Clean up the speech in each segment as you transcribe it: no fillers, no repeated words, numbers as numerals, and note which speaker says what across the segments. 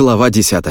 Speaker 1: Глава 10.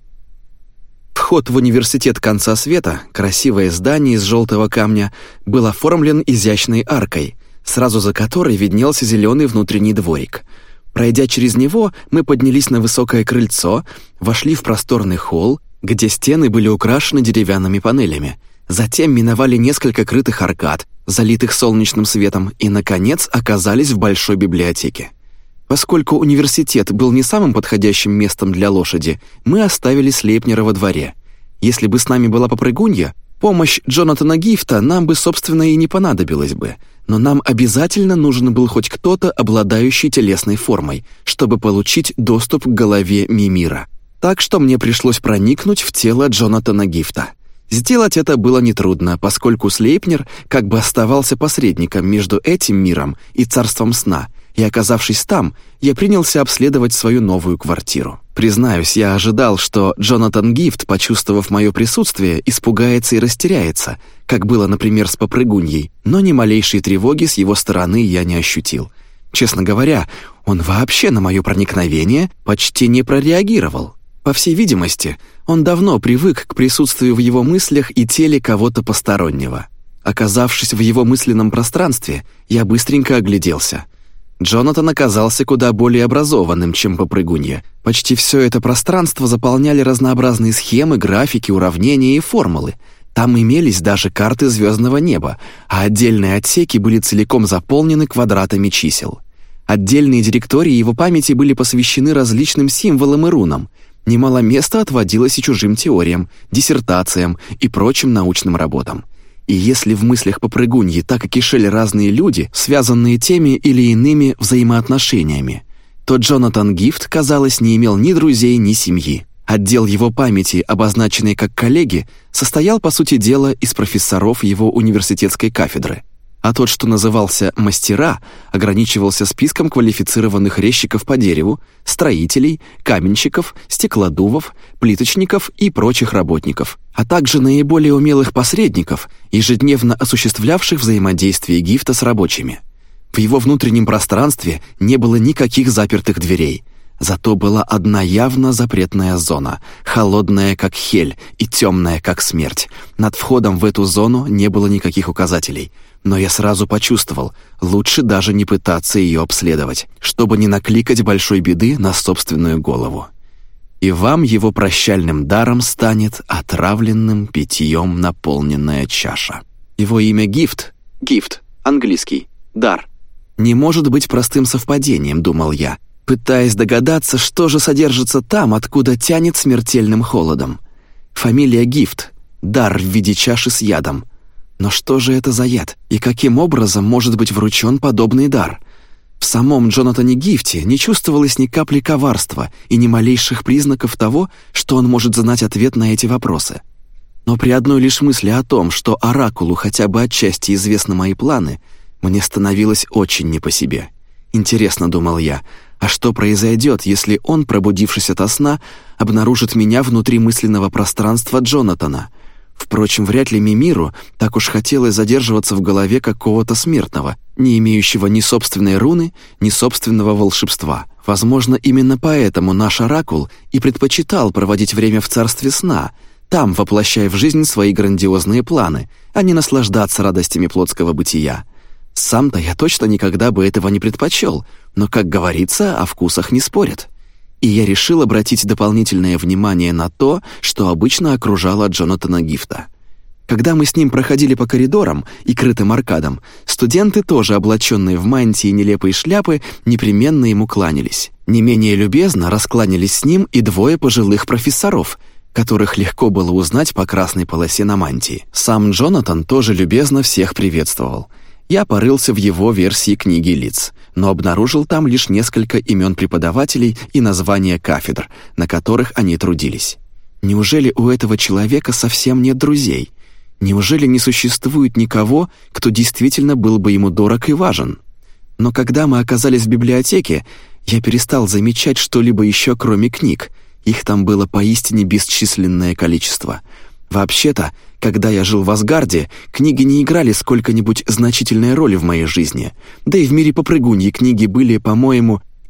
Speaker 1: Вход в университет конца света, красивое здание из желтого камня, был оформлен изящной аркой, сразу за которой виднелся зеленый внутренний дворик. Пройдя через него, мы поднялись на высокое крыльцо, вошли в просторный холл, где стены были украшены деревянными панелями. Затем миновали несколько крытых аркад, залитых солнечным светом, и, наконец, оказались в большой библиотеке. Поскольку университет был не самым подходящим местом для лошади, мы оставили Слейпнера во дворе. Если бы с нами была попрыгунья, помощь Джонатана Гифта нам бы, собственно, и не понадобилась бы. Но нам обязательно нужен был хоть кто-то, обладающий телесной формой, чтобы получить доступ к голове Мимира. Так что мне пришлось проникнуть в тело Джонатана Гифта. Сделать это было нетрудно, поскольку Слейпнер как бы оставался посредником между этим миром и царством сна, и, оказавшись там, я принялся обследовать свою новую квартиру. Признаюсь, я ожидал, что Джонатан Гифт, почувствовав мое присутствие, испугается и растеряется, как было, например, с попрыгуньей, но ни малейшей тревоги с его стороны я не ощутил. Честно говоря, он вообще на мое проникновение почти не прореагировал. По всей видимости, он давно привык к присутствию в его мыслях и теле кого-то постороннего. Оказавшись в его мысленном пространстве, я быстренько огляделся. Джонатан оказался куда более образованным, чем попрыгунья. Почти все это пространство заполняли разнообразные схемы, графики, уравнения и формулы. Там имелись даже карты звездного неба, а отдельные отсеки были целиком заполнены квадратами чисел. Отдельные директории его памяти были посвящены различным символам и рунам. Немало места отводилось и чужим теориям, диссертациям и прочим научным работам. И если в мыслях попрыгуньи так и кишели разные люди, связанные теми или иными взаимоотношениями, то Джонатан Гифт, казалось, не имел ни друзей, ни семьи. Отдел его памяти, обозначенный как коллеги, состоял, по сути дела, из профессоров его университетской кафедры. А тот, что назывался «мастера», ограничивался списком квалифицированных резчиков по дереву, строителей, каменщиков, стеклодувов, плиточников и прочих работников, а также наиболее умелых посредников, ежедневно осуществлявших взаимодействие Гифта с рабочими. В его внутреннем пространстве не было никаких запертых дверей, зато была одна явно запретная зона, холодная как хель и темная как смерть. Над входом в эту зону не было никаких указателей, но я сразу почувствовал, лучше даже не пытаться ее обследовать, чтобы не накликать большой беды на собственную голову. И вам его прощальным даром станет отравленным питьем наполненная чаша. Его имя Гифт, английский, дар, не может быть простым совпадением, думал я, пытаясь догадаться, что же содержится там, откуда тянет смертельным холодом. Фамилия Гифт, дар в виде чаши с ядом. Но что же это за яд, и каким образом может быть вручен подобный дар? В самом Джонатане Гифте не чувствовалось ни капли коварства и ни малейших признаков того, что он может знать ответ на эти вопросы. Но при одной лишь мысли о том, что Оракулу хотя бы отчасти известны мои планы, мне становилось очень не по себе. Интересно, думал я, а что произойдет, если он, пробудившись ото сна, обнаружит меня внутри мысленного пространства Джонатана? Впрочем, вряд ли Мимиру так уж хотелось задерживаться в голове какого-то смертного, не имеющего ни собственной руны, ни собственного волшебства. Возможно, именно поэтому наш Оракул и предпочитал проводить время в царстве сна, там воплощая в жизнь свои грандиозные планы, а не наслаждаться радостями плотского бытия. Сам-то я точно никогда бы этого не предпочел, но, как говорится, о вкусах не спорят. И я решил обратить дополнительное внимание на то, что обычно окружало Джонатана Гифта. Когда мы с ним проходили по коридорам и крытым аркадам, студенты, тоже облаченные в мантии и нелепые шляпы, непременно ему кланялись. Не менее любезно раскланялись с ним и двое пожилых профессоров, которых легко было узнать по красной полосе на мантии. Сам Джонатан тоже любезно всех приветствовал. Я порылся в его версии книги лиц, но обнаружил там лишь несколько имен преподавателей и названия кафедр, на которых они трудились. Неужели у этого человека совсем нет друзей? Неужели не существует никого, кто действительно был бы ему дорог и важен? Но когда мы оказались в библиотеке, я перестал замечать что-либо еще, кроме книг. Их там было поистине бесчисленное количество. Вообще-то, когда я жил в Асгарде, книги не играли сколько-нибудь значительной роли в моей жизни. Да и в мире попрыгуньи книги были, по-моему,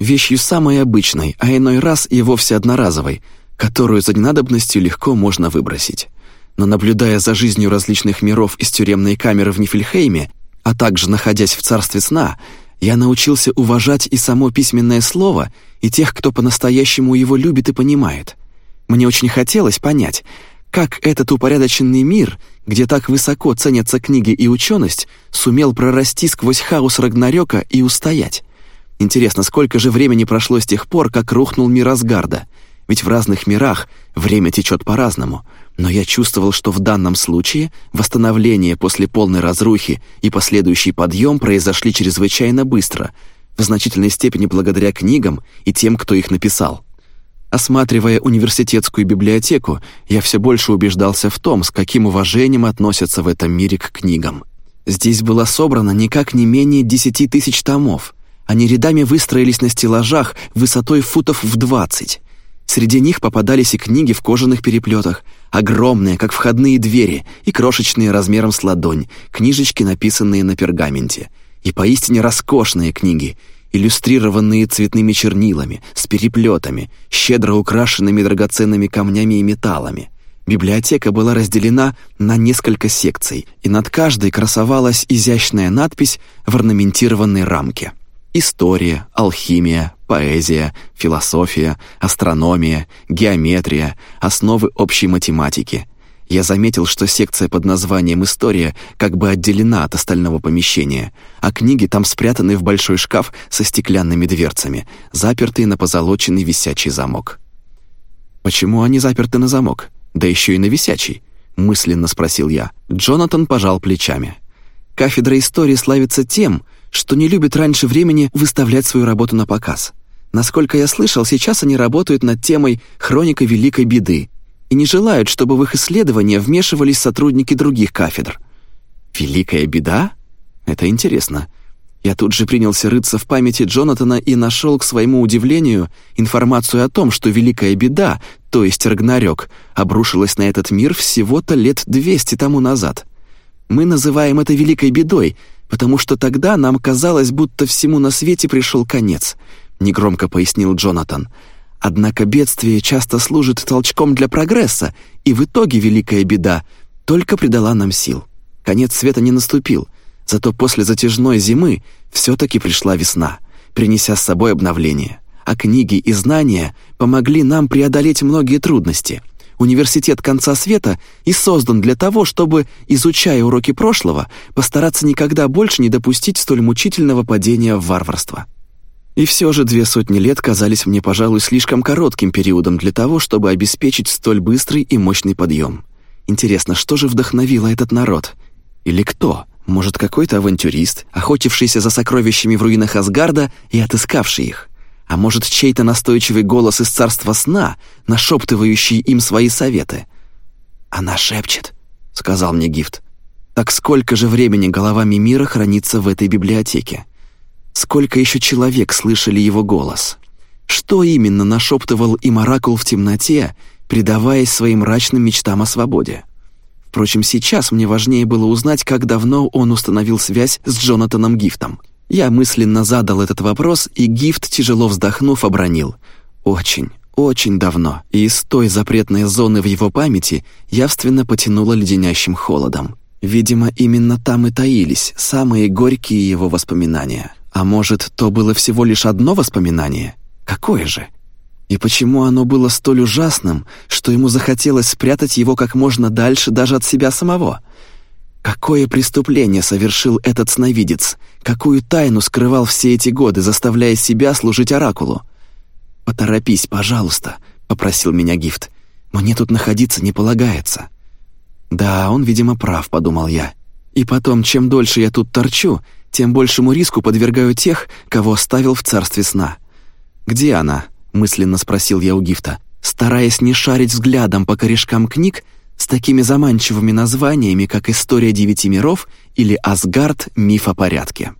Speaker 1: вещью самой обычной, а иной раз и вовсе одноразовой, которую за ненадобностью легко можно выбросить. Но наблюдая за жизнью различных миров из тюремной камеры в Нифльхейме, а также находясь в царстве сна, я научился уважать и само письменное слово, и тех, кто по-настоящему его любит и понимает. Мне очень хотелось понять, как этот упорядоченный мир, где так высоко ценятся книги и ученость, сумел прорасти сквозь хаос Рагнарёка и устоять. Интересно, сколько же времени прошло с тех пор, как рухнул мир Асгарда? Ведь в разных мирах время течет по-разному. Но я чувствовал, что в данном случае восстановление после полной разрухи и последующий подъем произошли чрезвычайно быстро, в значительной степени благодаря книгам и тем, кто их написал. Осматривая университетскую библиотеку, я все больше убеждался в том, с каким уважением относятся в этом мире к книгам. Здесь было собрано никак не менее 10 тысяч томов. Они рядами выстроились на стеллажах высотой футов в 20. Среди них попадались и книги в кожаных переплетах, огромные, как входные двери, и крошечные размером с ладонь, книжечки, написанные на пергаменте. И поистине роскошные книги, иллюстрированные цветными чернилами, с переплетами, щедро украшенными драгоценными камнями и металлами. Библиотека была разделена на несколько секций, и над каждой красовалась изящная надпись в орнаментированной рамке. История, алхимия, поэзия, философия, астрономия, геометрия, основы общей математики. Я заметил, что секция под названием «История» как бы отделена от остального помещения, а книги там спрятаны в большой шкаф со стеклянными дверцами, запертые на позолоченный висячий замок. «Почему они заперты на замок? Да еще и на висячий?» — мысленно спросил я. Джонатан пожал плечами. «Кафедра истории славится тем, что не любит раньше времени выставлять свою работу на показ. Насколько я слышал, сейчас они работают над темой «Хроника Великой Беды» и не желают, чтобы в их исследования вмешивались сотрудники других кафедр. «Великая беда? Это интересно». Я тут же принялся рыться в памяти Джонатана и нашел, к своему удивлению, информацию о том, что Великая Беда, то есть Рагнарёк, обрушилась на этот мир всего-то лет 200 тому назад. Мы называем это Великой Бедой, потому что тогда нам казалось, будто всему на свете пришел конец, негромко пояснил Джонатан. Однако бедствие часто служит толчком для прогресса, и в итоге Великая Беда только придала нам сил. Конец света не наступил, зато после затяжной зимы все-таки пришла весна, принеся с собой обновление. А книги и знания помогли нам преодолеть многие трудности. Университет конца света и создан для того, чтобы, изучая уроки прошлого, постараться никогда больше не допустить столь мучительного падения в варварство. И все же 200 лет казались мне, пожалуй, слишком коротким периодом для того, чтобы обеспечить столь быстрый и мощный подъем. Интересно, что же вдохновило этот народ? Или кто? Может, какой-то авантюрист, охотившийся за сокровищами в руинах Асгарда и отыскавший их? А может, чей-то настойчивый голос из царства сна, нашептывающий им свои советы? «Она шепчет», — сказал мне Гифт. «Так сколько же времени голова Мимира хранится в этой библиотеке? Сколько еще человек слышали его голос? Что именно нашептывал им оракул в темноте, предаваясь своим мрачным мечтам о свободе? Впрочем, сейчас мне важнее было узнать, как давно он установил связь с Джонатаном Гифтом. Я мысленно задал этот вопрос, и Гифт, тяжело вздохнув, обронил: «Очень, очень давно», и из той запретной зоны в его памяти явственно потянуло леденящим холодом. Видимо, именно там и таились самые горькие его воспоминания. А может, то было всего лишь одно воспоминание? Какое же? И почему оно было столь ужасным, что ему захотелось спрятать его как можно дальше даже от себя самого? Какое преступление совершил этот сновидец? Какую тайну скрывал все эти годы, заставляя себя служить оракулу? «Поторопись, пожалуйста», — попросил меня Гифт. «Мне тут находиться не полагается». «Да, он, видимо, прав», — подумал я. «И потом, чем дольше я тут торчу, тем большему риску подвергаю тех, кого оставил в царстве сна». «Где она?» — мысленно спросил я у Гифта, стараясь не шарить взглядом по корешкам книг с такими заманчивыми названиями, как «История 9 миров» или «Асгард. Миф о порядке».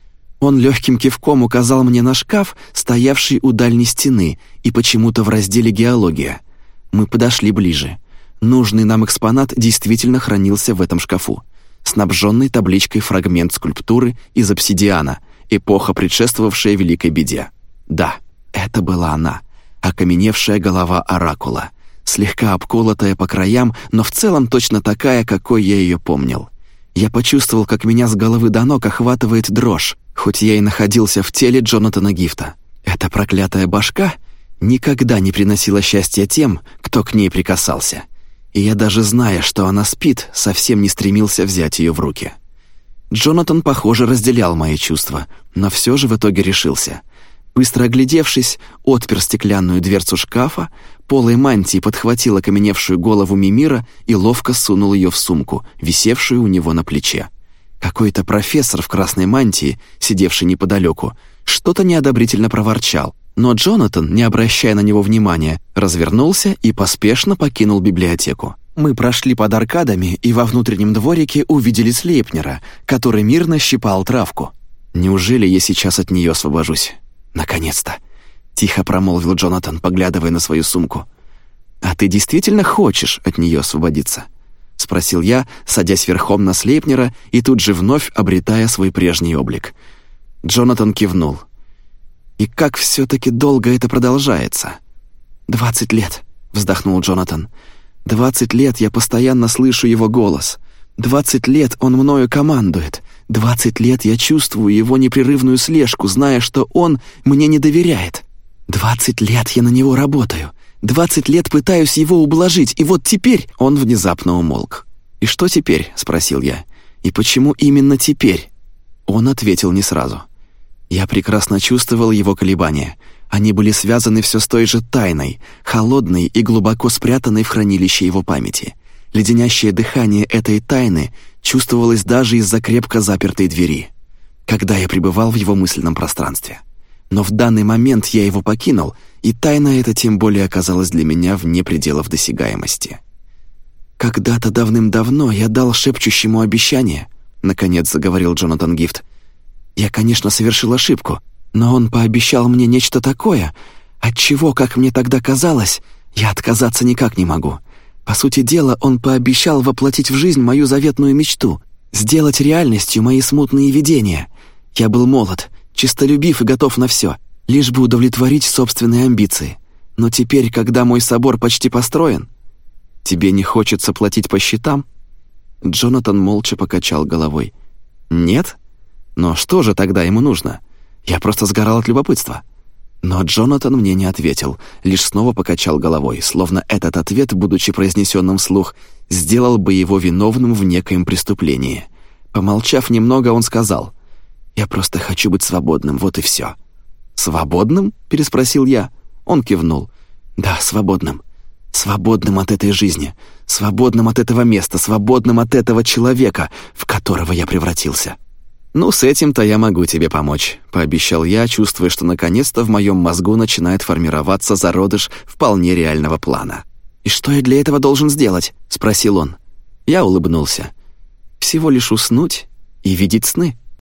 Speaker 1: Он легким кивком указал мне на шкаф, стоявший у дальней стены, и почему-то в разделе «Геология». Мы подошли ближе. Нужный нам экспонат действительно хранился в этом шкафу, снабженный табличкой «Фрагмент скульптуры из обсидиана, эпоха, предшествовавшая Великой Беде». Да, Это была она, окаменевшая голова оракула, слегка обколотая по краям, но в целом точно такая, какой я ее помнил. Я почувствовал, как меня с головы до ног охватывает дрожь, хоть я и находился в теле Джонатана Гифта. Эта проклятая башка никогда не приносила счастья тем, кто к ней прикасался. И я даже зная, что она спит, совсем не стремился взять ее в руки. Джонатан, похоже, разделял мои чувства, но все же в итоге решился. Быстро оглядевшись, отпер стеклянную дверцу шкафа, полой мантии подхватил окаменевшую голову Мимира и ловко сунул ее в сумку, висевшую у него на плече. Какой-то профессор в красной мантии, сидевший неподалеку, что-то неодобрительно проворчал, но Джонатан, не обращая на него внимания, развернулся и поспешно покинул библиотеку. Мы прошли под аркадами и во внутреннем дворике увидели Слейпнера, который мирно щипал травку. «Неужели я сейчас от нее освобожусь? Наконец-то!» — тихо промолвил Джонатан, поглядывая на свою сумку. «А ты действительно хочешь от нее освободиться?» — спросил я, садясь верхом на Слейпнера и тут же вновь обретая свой прежний облик. Джонатан кивнул. «И как все-таки долго это продолжается?» 20 лет», — вздохнул Джонатан. 20 лет я постоянно слышу его голос. 20 лет он мною командует. 20 лет я чувствую его непрерывную слежку, зная, что он мне не доверяет. 20 лет я на него работаю. 20 лет пытаюсь его ублажить, и вот теперь...» Он внезапно умолк. «И что теперь?» — спросил я. «И почему именно теперь?» Он ответил не сразу. Я прекрасно чувствовал его колебания. Они были связаны все с той же тайной, холодной и глубоко спрятанной в хранилище его памяти. Леденящее дыхание этой тайны чувствовалось даже из-за крепко запертой двери, когда я пребывал в его мысленном пространстве. Но в данный момент я его покинул, и тайна эта тем более оказалась для меня вне пределов досягаемости. «Когда-то давным-давно я дал шепчущему обещание», — наконец заговорил Джонатан Гифт. «Я, конечно, совершил ошибку, но он пообещал мне нечто такое, от чего, как мне тогда казалось, я отказаться никак не могу. По сути дела, он пообещал воплотить в жизнь мою заветную мечту, сделать реальностью мои смутные видения. Я был молод, честолюбив и готов на все, лишь бы удовлетворить собственные амбиции. Но теперь, когда мой собор почти построен...» «Тебе не хочется платить по счетам?» Джонатан молча покачал головой. «Нет? Но что же тогда ему нужно? Я просто сгорал от любопытства». Но Джонатан мне не ответил, лишь снова покачал головой, словно этот ответ, будучи произнесенным вслух, сделал бы его виновным в некоем преступлении. Помолчав немного, он сказал: «Я просто хочу быть свободным, вот и все». «Свободным?» — переспросил я. Он кивнул. «Да, свободным. Свободным от этой жизни, свободным от этого места, свободным от этого человека, в которого я превратился». «Ну, с этим-то я могу тебе помочь», — пообещал я, чувствуя, что наконец-то в моем мозгу начинает формироваться зародыш вполне реального плана. «И что я для этого должен сделать?» — спросил он. Я улыбнулся. «Всего лишь уснуть и видеть сны».